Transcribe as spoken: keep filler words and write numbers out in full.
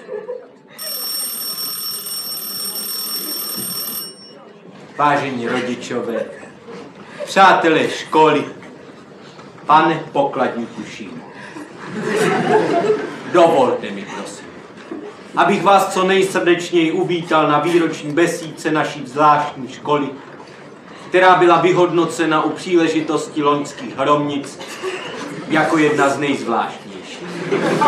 Vážení rodičové, přátelé školy, pane pokladníku Šímo. Dovolte mi, prosím, abych vás co nejsrdečněji uvítal na výroční besídce naší zvláštní školy, která byla vyhodnocena u příležitosti loňských hromnic jako jedna z nejzvláštnějších.